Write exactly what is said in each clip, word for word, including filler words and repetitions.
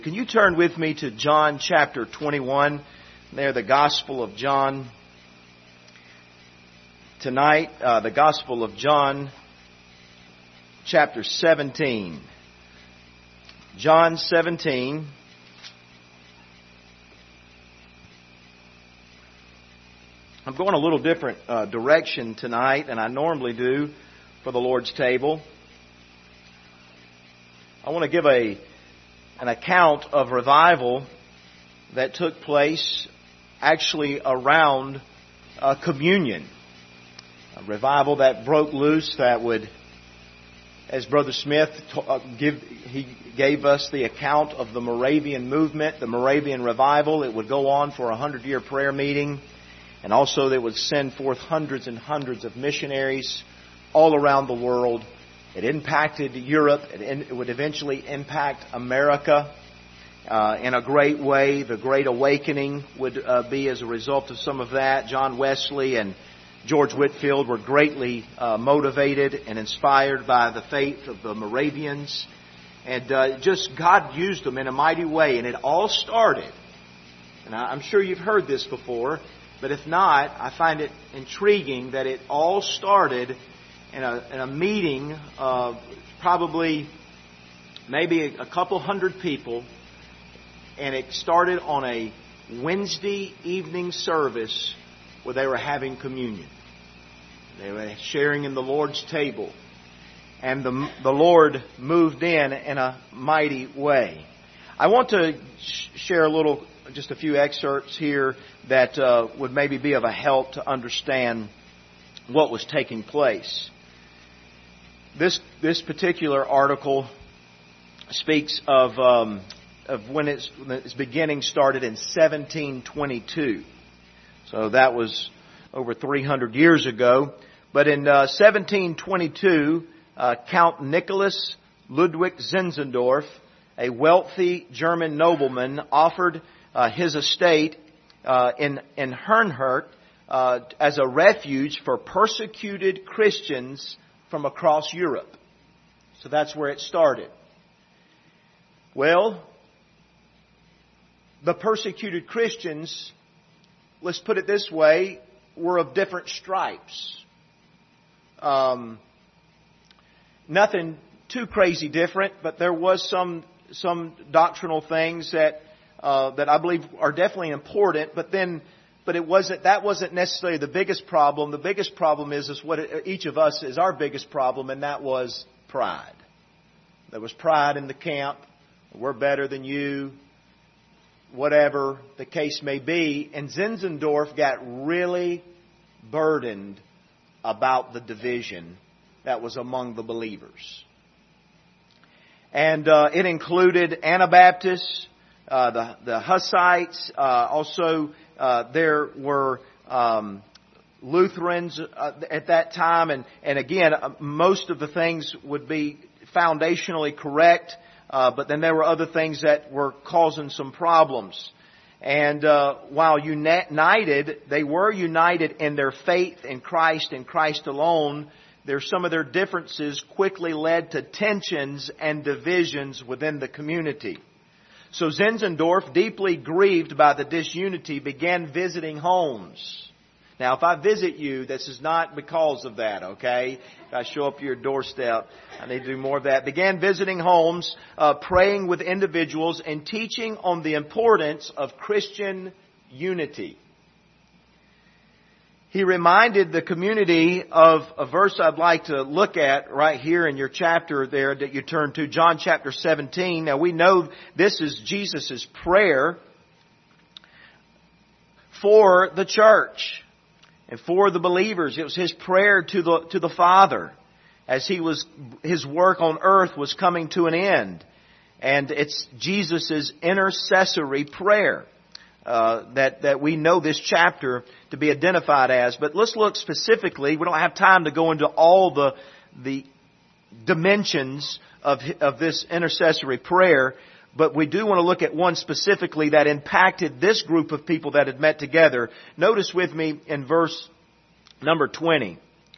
Can you turn with me to John chapter twenty-one? There, the Gospel of John. Tonight, uh, the Gospel of John chapter seventeen. John seventeen. I'm going a little different uh, direction tonight than I normally do for the Lord's table. I want to give a an account of revival that took place actually around uh, communion. A revival that broke loose that would, as Brother Smith t- uh, give, he gave us the account of the Moravian movement, the Moravian revival. It would go on for a hundred-year prayer meeting, and also they would send forth hundreds and hundreds of missionaries all around the world. It impacted Europe. It would eventually impact America uh, in a great way. The Great Awakening would uh, be as a result of some of that. John Wesley and George Whitefield were greatly uh, motivated and inspired by the faith of the Moravians. And uh, just God used them in a mighty way. And it all started, and I'm sure you've heard this before, but if not, I find it intriguing that it all started in a, in a meeting of probably maybe a couple hundred people, and it started on a Wednesday evening service where they were having communion. They were sharing in the Lord's table, and the, the Lord moved in in a mighty way. I want to sh- share a little, just a few excerpts here that uh, would maybe be of a help to understand what was taking place. This this particular article speaks of um, of when its, when its beginning started in seventeen twenty-two. So that was over three hundred years ago. But in uh, seventeen twenty-two, uh, Count Nicholas Ludwig Zinzendorf, a wealthy German nobleman, offered uh, his estate uh, in in Herrnhut uh, as a refuge for persecuted Christians from across Europe. So that's where it started. Well, the persecuted Christians, let's put it this way, were of different stripes. Um, nothing too crazy different, but there was some some doctrinal things that uh, that I believe are definitely important. But then, but it wasn't that wasn't necessarily the biggest problem. The biggest problem is is what each of us is our biggest problem, and that was pride. There was pride in the camp. We're better than you. Whatever the case may be. And Zinzendorf got really burdened about the division that was among the believers. And uh, it included Anabaptists, uh, the, the Hussites. Uh, also, uh, there were um, Lutherans uh, at that time. And, and again, uh, most of the things would be foundationally correct. Uh, but then there were other things that were causing some problems. And uh, while united, they were united in their faith in Christ and Christ alone. There's some of their differences quickly led to tensions and divisions within the community. So Zinzendorf, deeply grieved by the disunity, began visiting homes. Now, if I visit you, this is not because of that, okay? If I show up to your doorstep, I need to do more of that. Began visiting homes, uh, praying with individuals, and teaching on the importance of Christian unity. He reminded the community of a verse I'd like to look at right here in your chapter there that you turn to, John chapter seventeen. Now, we know this is Jesus' prayer for the church. And for the believers, it was his prayer to the to the Father as he was his work on earth was coming to an end, and it's Jesus' intercessory prayer uh, that that we know this chapter to be identified as. But let's look specifically. We don't have time to go into all the the dimensions of of this intercessory prayer. But we do want to look at one specifically that impacted this group of people that had met together. Notice with me in verse number twenty.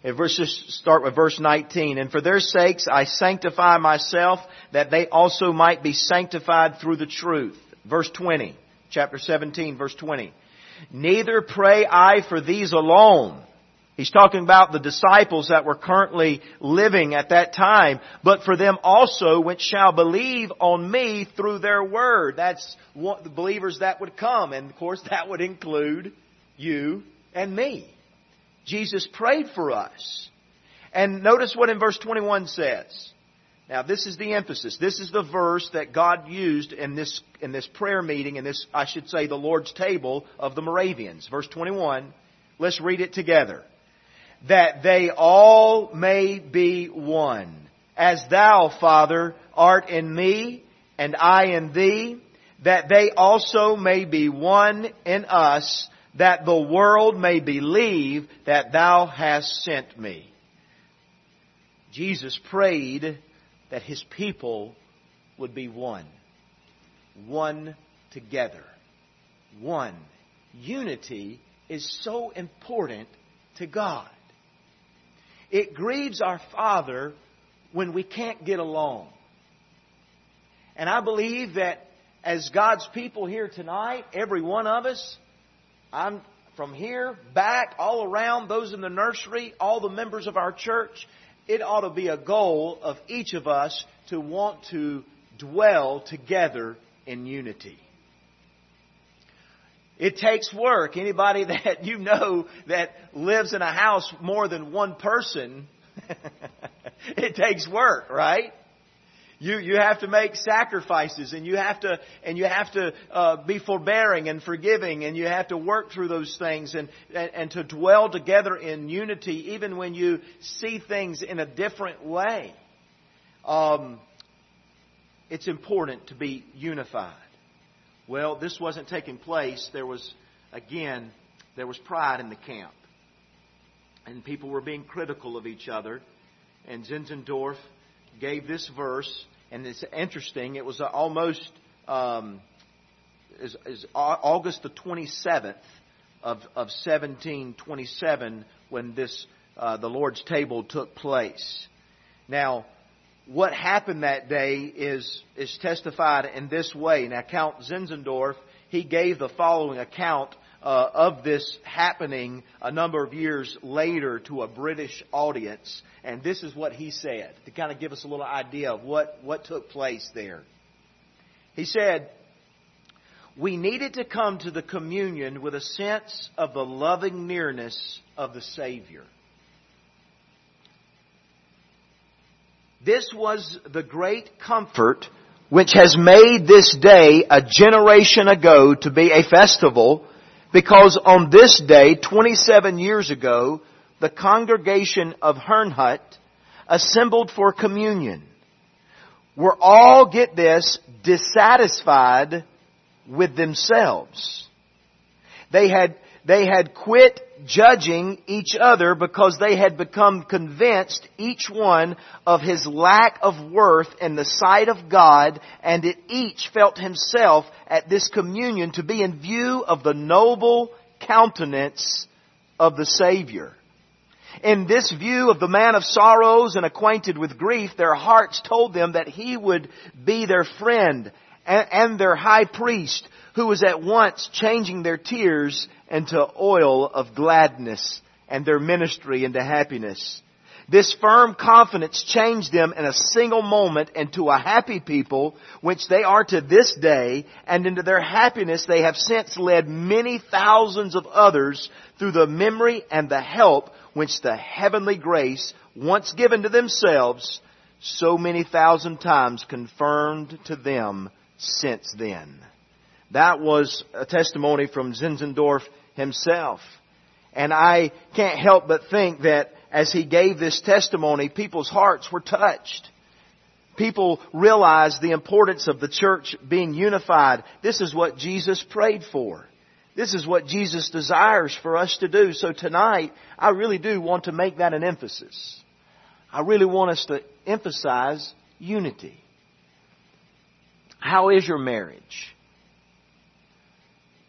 And verse, just start with verse nineteen. And for their sakes I sanctify myself, that they also might be sanctified through the truth. Verse twenty. Chapter seventeen, verse twenty. Neither pray I for these alone. He's talking about the disciples that were currently living at that time, but for them also which shall believe on me through their word. That's what the believers that would come. And of course that would include you and me. Jesus prayed for us. And notice what in verse twenty-one says. Now this is the emphasis. This is the verse that God used in this, in this prayer meeting, in this, I should say, the Lord's table of the Moravians. Verse twenty-one. Let's read it together. That they all may be one, as Thou, Father, art in me, and I in Thee, that they also may be one in us, that the world may believe that Thou hast sent me. Jesus prayed that His people would be one. One together. One. Unity is so important to God. It grieves our Father when we can't get along. And I believe that as God's people here tonight, every one of us, I'm from here, back, all around, those in the nursery, all the members of our church, it ought to be a goal of each of us to want to dwell together in unity. It takes work. Anybody that you know that lives in a house more than one person, it takes work, right? You you have to make sacrifices, and you have to and you have to uh, be forbearing and forgiving, and you have to work through those things, and, and and to dwell together in unity, even when you see things in a different way. Um, it's important to be unified. Well, this wasn't taking place. There was, again, there was pride in the camp. And people were being critical of each other. And Zinzendorf gave this verse. And it's interesting. It was almost um, is, is August the twenty-seventh of, of seventeen twenty-seven when this uh, the Lord's table took place. Now, what happened that day is is testified in this way. Now, Count Zinzendorf, he gave the following account uh, of this happening a number of years later to a British audience. And this is what he said, to kind of give us a little idea of what, what took place there. He said, "We needed to come to the communion with a sense of the loving nearness of the Savior. This was the great comfort which has made this day a generation ago to be a festival, because on this day, twenty-seven years ago, the congregation of Herrnhut assembled for communion. Were all, get this, dissatisfied with themselves. They had, they had quit judging each other because they had become convinced, each one, of his lack of worth in the sight of God, and it each felt himself at this communion to be in view of the noble countenance of the Savior. In this view of the man of sorrows and acquainted with grief, their hearts told them that He would be their friend and their high priest, who was at once changing their tears into oil of gladness and their ministry into happiness. This firm confidence changed them in a single moment into a happy people, which they are to this day, and into their happiness they have since led many thousands of others through the memory and the help which the heavenly grace, once given to themselves, so many thousand times confirmed to them since then." That was a testimony from Zinzendorf himself. And I can't help but think that as he gave this testimony, people's hearts were touched. People realized the importance of the church being unified. This is what Jesus prayed for. This is what Jesus desires for us to do. So tonight, I really do want to make that an emphasis. I really want us to emphasize unity. How is your marriage?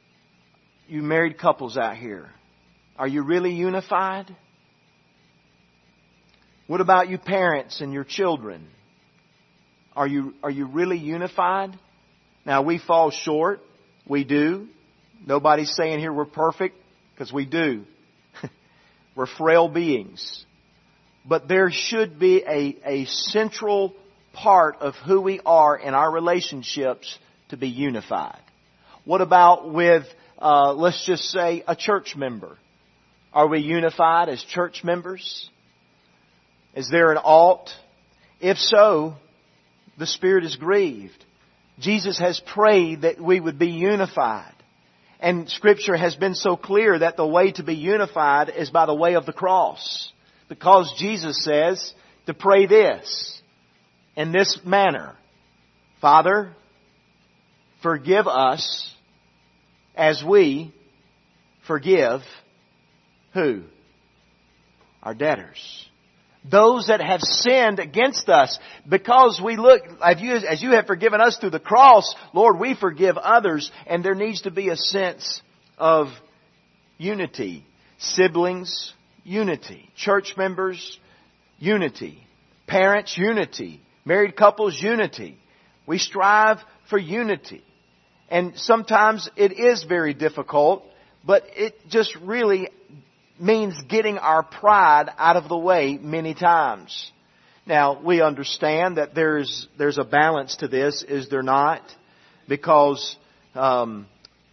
You married couples out here, are you really unified? What about you parents and your children? Are you, are you really unified? Now, we fall short. We do. Nobody's saying here we're perfect, because we do. We're frail beings. But there should be a, a central part of who we are in our relationships to be unified. What about with, uh, let's just say, a church member? Are we unified as church members? Is there an ought? If so, the Spirit is grieved. Jesus has prayed that we would be unified. And Scripture has been so clear that the way to be unified is by the way of the cross. Because Jesus says to pray this, in this manner: Father, forgive us as we forgive who? Our debtors. Those that have sinned against us. Because we look, as you, as you have forgiven us through the cross, Lord, we forgive others. And there needs to be a sense of unity. Siblings, unity. Church members, unity. Parents, unity. Married couples, unity. We strive for unity. And sometimes it is very difficult, but it just really means getting our pride out of the way many times. Now, we understand that there's there's a balance to this, is there not? Because um,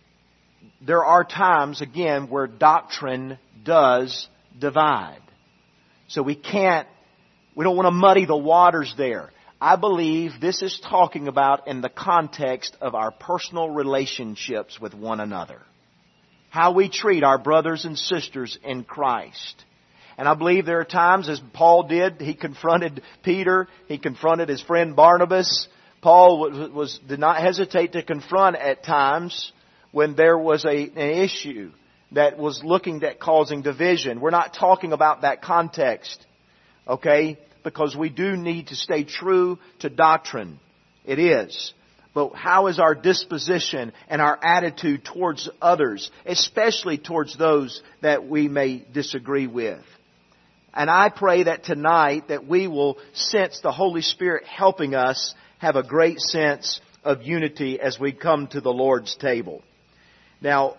there are times, again, where doctrine does divide. So we can't, we don't want to muddy the waters there. I believe this is talking about in the context of our personal relationships with one another. How we treat our brothers and sisters in Christ. And I believe there are times, as Paul did, he confronted Peter, he confronted his friend Barnabas. Paul was, was did not hesitate to confront at times when there was a, an issue that was looking at causing division. We're not talking about that context, okay? Because we do need to stay true to doctrine. It is. But how is our disposition and our attitude towards others, especially towards those that we may disagree with? And I pray that tonight that we will sense the Holy Spirit helping us have a great sense of unity as we come to the Lord's table. Now,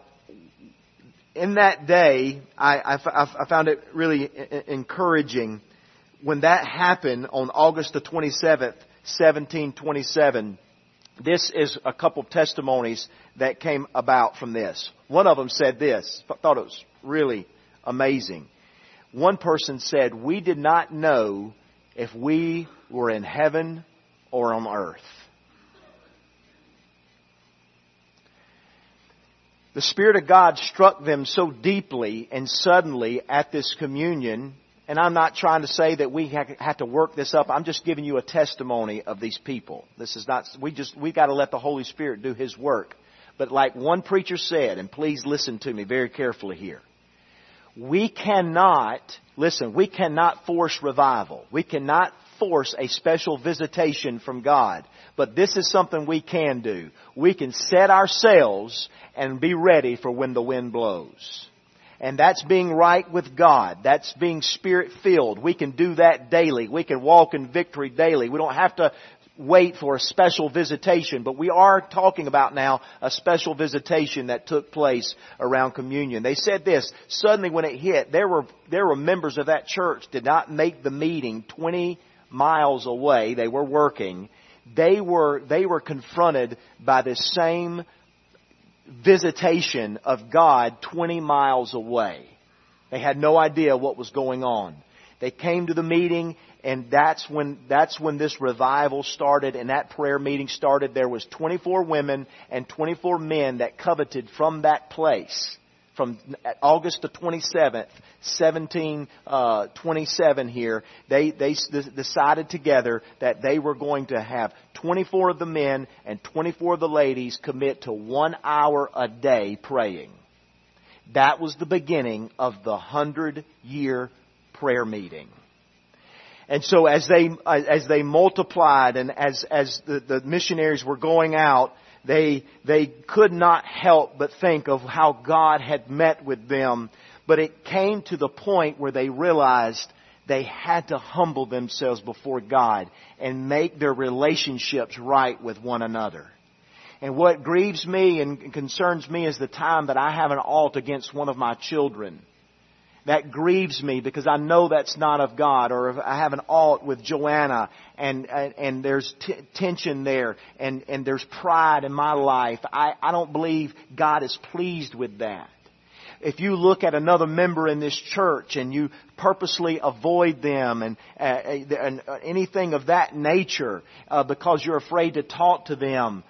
in that day, I, I, I found it really encouraging when that happened on August the twenty-seventh, seventeen twenty-seven. This is a couple of testimonies that came about from this. One of them said this. I thought it was really amazing. One person said, "We did not know if we were in heaven or on earth." The Spirit of God struck them so deeply and suddenly at this communion. And I'm not trying to say that we have to work this up. I'm just giving you a testimony of these people. This is not, we just, we got to let the Holy Spirit do His work. But like one preacher said, and please listen to me very carefully here. We cannot, listen, we cannot force revival. We cannot force a special visitation from God. But this is something we can do. We can set ourselves and be ready for when the wind blows. And that's being right with God. That's being Spirit-filled. We can do that daily. We can walk in victory daily. We don't have to wait for a special visitation. But we are talking about now a special visitation that took place around communion. They said this, suddenly when it hit, there were, there were members of that church did not make the meeting twenty miles away. They were working. They were, they were confronted by this same visitation of God twenty miles away. They had no idea what was going on. They came to the meeting, and that's when that's when this revival started, and that prayer meeting started. There was twenty-four women and twenty-four men that coveted from that place. From August the twenty-seventh, seventeen twenty-seven here, they, they decided together that they were going to have twenty-four of the men and twenty-four of the ladies commit to one hour a day praying. That was the beginning of the hundred-year prayer meeting. And so as they as they multiplied and as as the, the missionaries were going out, They, they could not help but think of how God had met with them. But it came to the point where they realized They had to humble themselves before God and make their relationships right with one another. And what grieves me and concerns me is the time that I have an alt against one of my children. That grieves me because I know that's not of God. Or if I have an alt with Joanna and and, and there's t- tension there and, and there's pride in my life. I, I don't believe God is pleased with that. If you look at another member in this church and you purposely avoid them and, uh, and anything of that nature uh, because you're afraid to talk to them,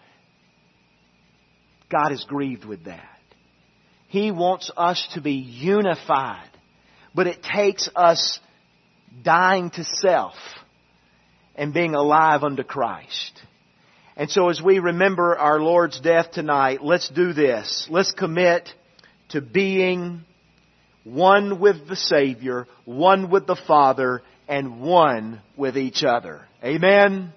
God is grieved with that. He wants us to be unified. But it takes us dying to self and being alive unto Christ. And so as we remember our Lord's death tonight, let's do this. Let's commit to being one with the Savior, one with the Father, and one with each other. Amen.